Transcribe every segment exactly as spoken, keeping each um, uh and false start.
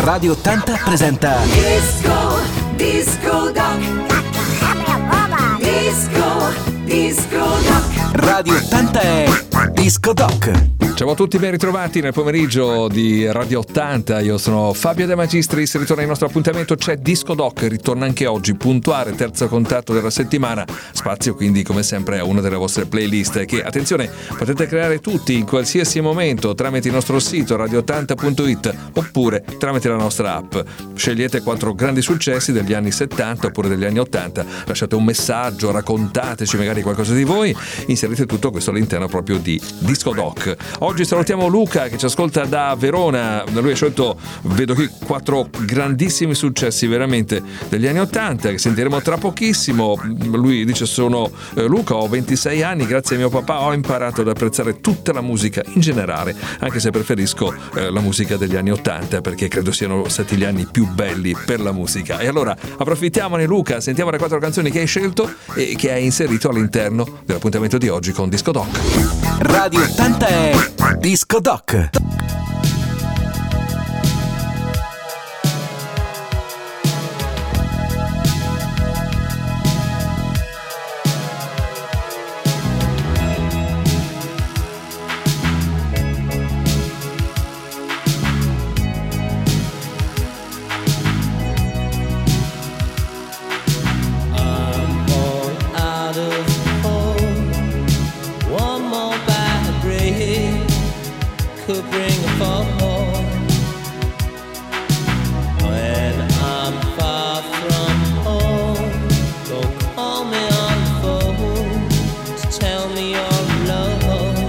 Radio ottanta presenta Disco, Disco Doc. Disco, Disco Doc. Radio ottanta è Disco Doc. Ciao a tutti, ben ritrovati nel pomeriggio di Radio ottanta. Io sono Fabio De Magistris, ritorna il nostro appuntamento, c'è Disco Doc, ritorna anche oggi, puntuale, terzo contatto della settimana, spazio quindi come sempre a una delle vostre playlist che, attenzione, potete creare tutti in qualsiasi momento tramite il nostro sito radio ottanta punto it oppure tramite la nostra app. Scegliete quattro grandi successi degli anni settanta oppure degli anni ottanta, lasciate un messaggio, raccontateci magari qualcosa di voi, inserite tutto questo all'interno proprio di Disco Doc. Oggi salutiamo Luca che ci ascolta da Verona. Lui ha scelto, vedo qui, quattro grandissimi successi veramente degli anni ottanta che sentiremo tra pochissimo. Lui dice: sono eh, Luca, ho ventisei anni, grazie a mio papà ho imparato ad apprezzare tutta la musica in generale, anche se preferisco eh, la musica degli anni ottanta perché credo siano stati gli anni più belli per la musica. E allora approfittiamone Luca, sentiamo le quattro canzoni che hai scelto e che hai inserito all'interno dell'appuntamento di oggi con Disco Doc. Radio ottanta è Disco Doc. Could bring a fall when I'm far from home. Don't call me on the phone to tell me your love.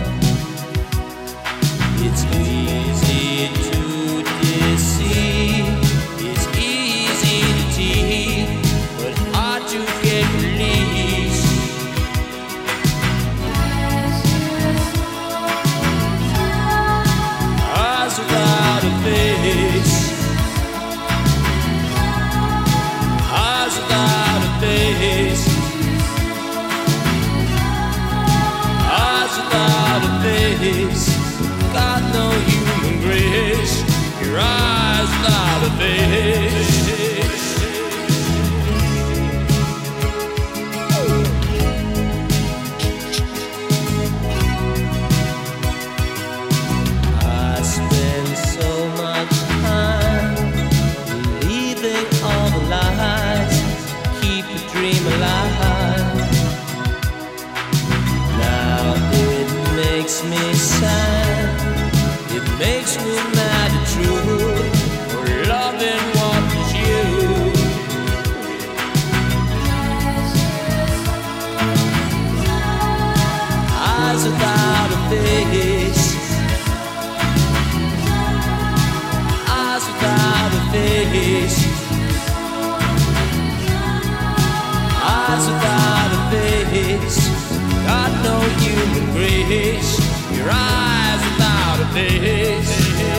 It's easy to deceive, it's easy to cheat, but hard to get released. Eyes without a face, eyes without a face, eyes without a face, got no human grace. Your eyes without a face. Dream alive. Now it makes me sad, it makes me mad and true, for loving what is you. Eyes without a face, eyes without a face, eyes without a face, got no human grace. Your eyes without a face.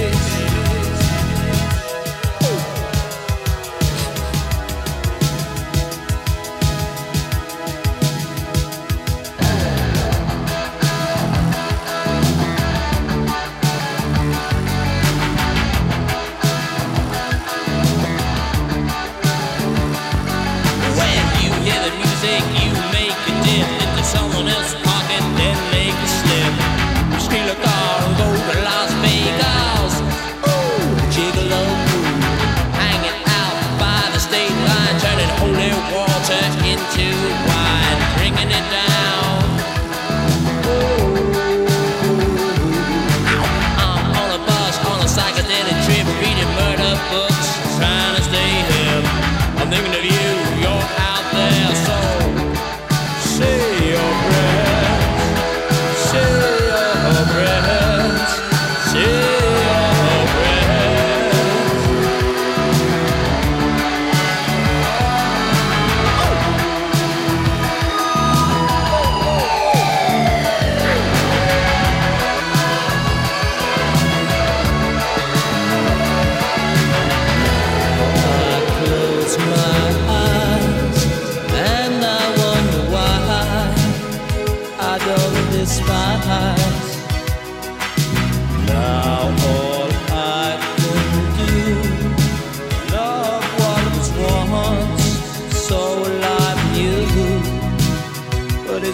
You make a dip into someone else's pocket, then make a slip. Steal a car and go to Las Vegas.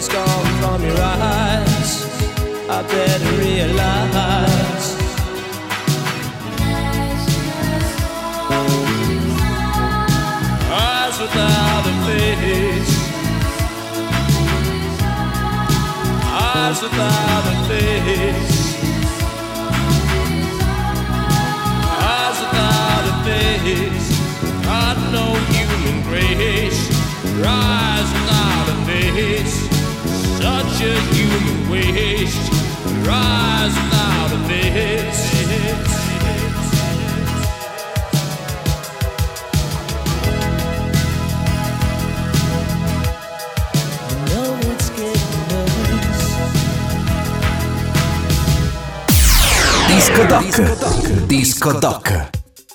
is gone from your eyes. I better realize. Eyes without a face. Eyes without a face. Eyes without a face. Got no human grace. Eyes without a face. Such a human waste. Eyes without a face. Disco Doc. Disco Doc.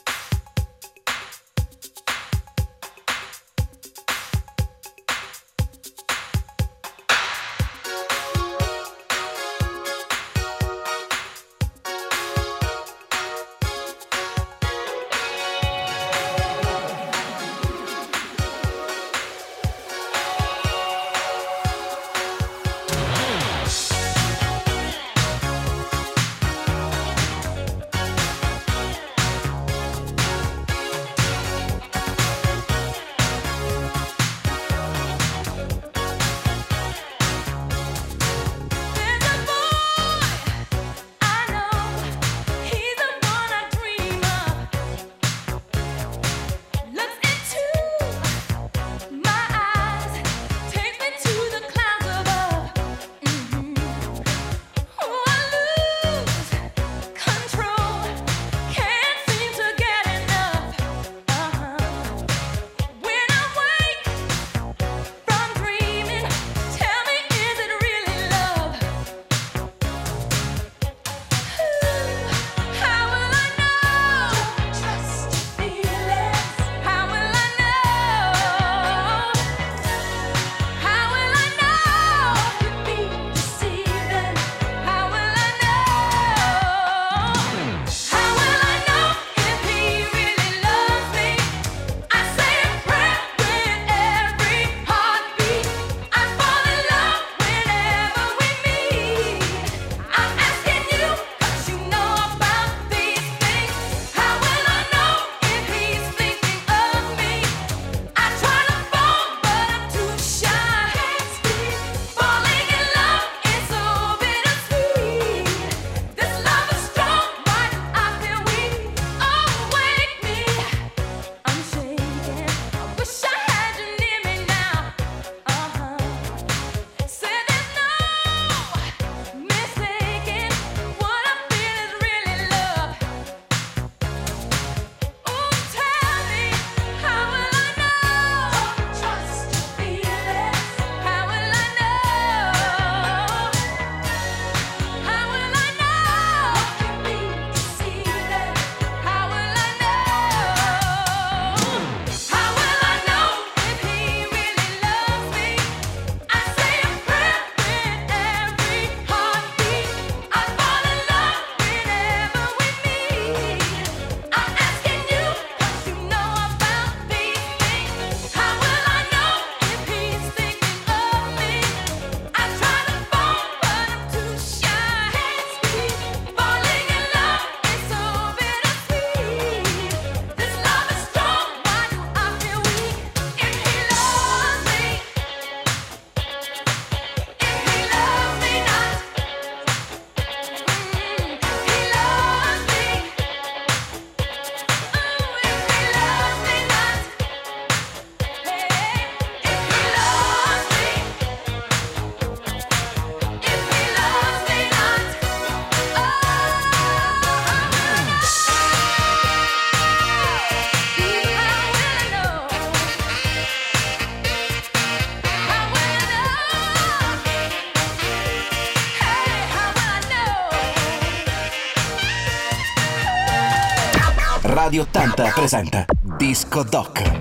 Radio ottanta presenta Disco Doc.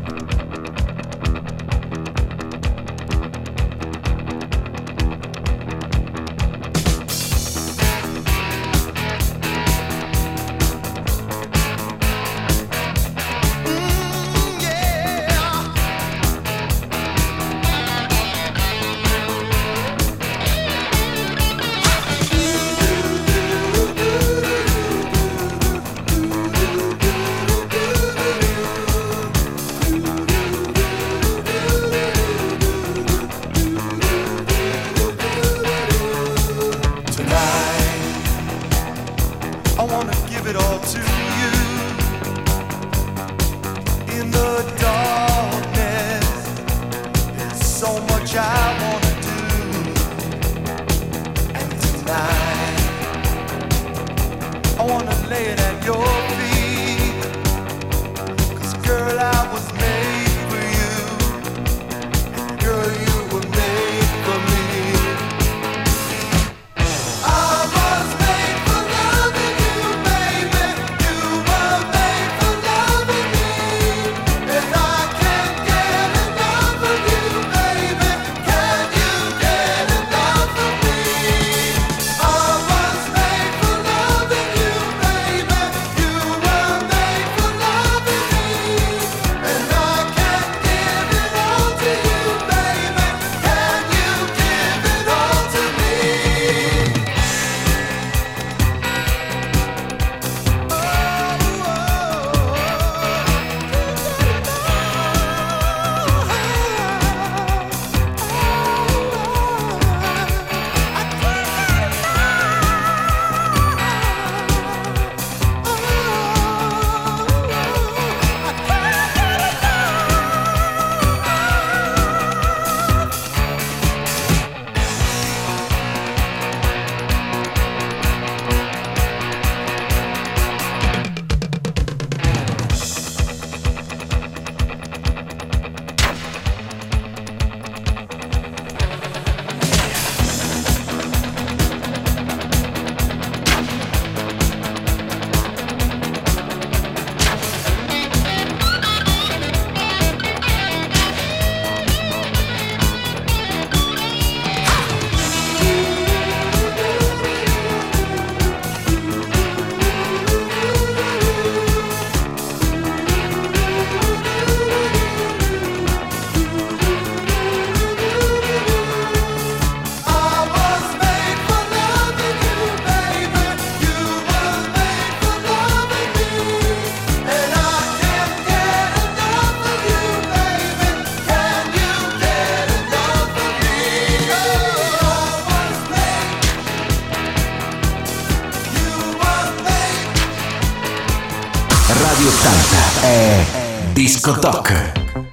Radio ottanta è Disco Doc.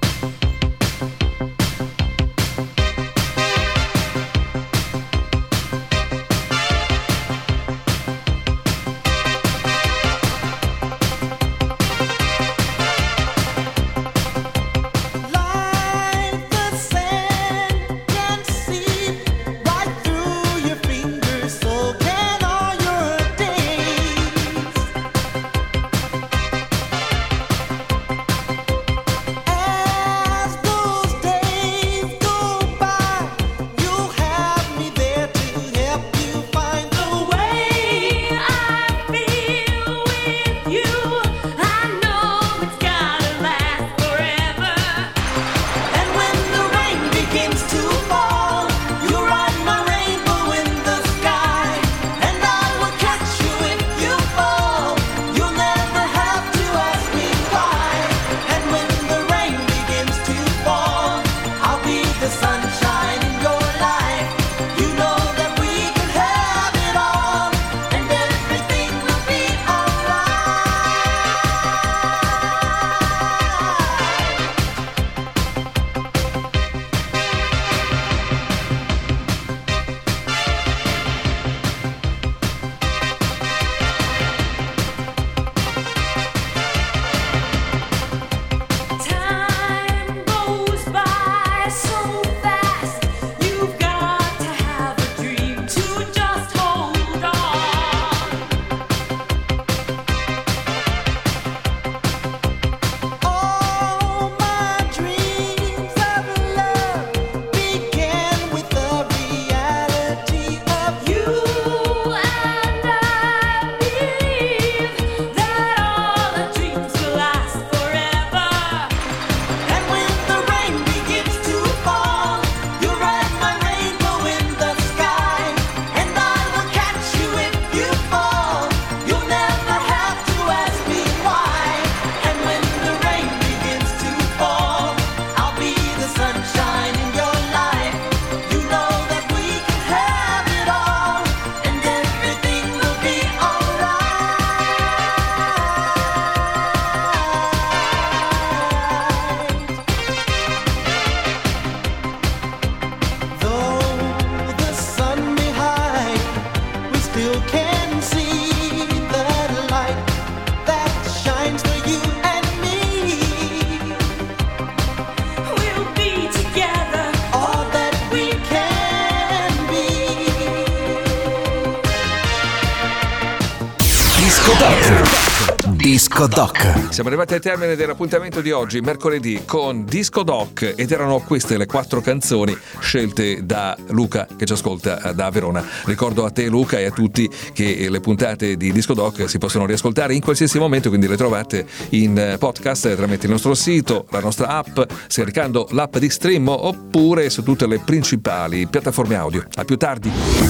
Disco Doc. Siamo arrivati al termine dell'appuntamento di oggi, mercoledì, con Disco Doc, ed erano queste le quattro canzoni scelte da Luca, che ci ascolta da Verona. Ricordo a te, Luca, e a tutti che le puntate di Disco Doc si possono riascoltare in qualsiasi momento, quindi le trovate in podcast tramite il nostro sito, la nostra app, scaricando l'app di Stream oppure su tutte le principali piattaforme audio. A più tardi.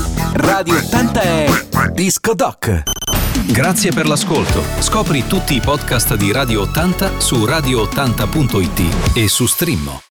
Radio ottanta è Disco Doc. Grazie per l'ascolto. Scopri tutti i podcast di Radio ottanta su radio ottanta punto it e su Stream.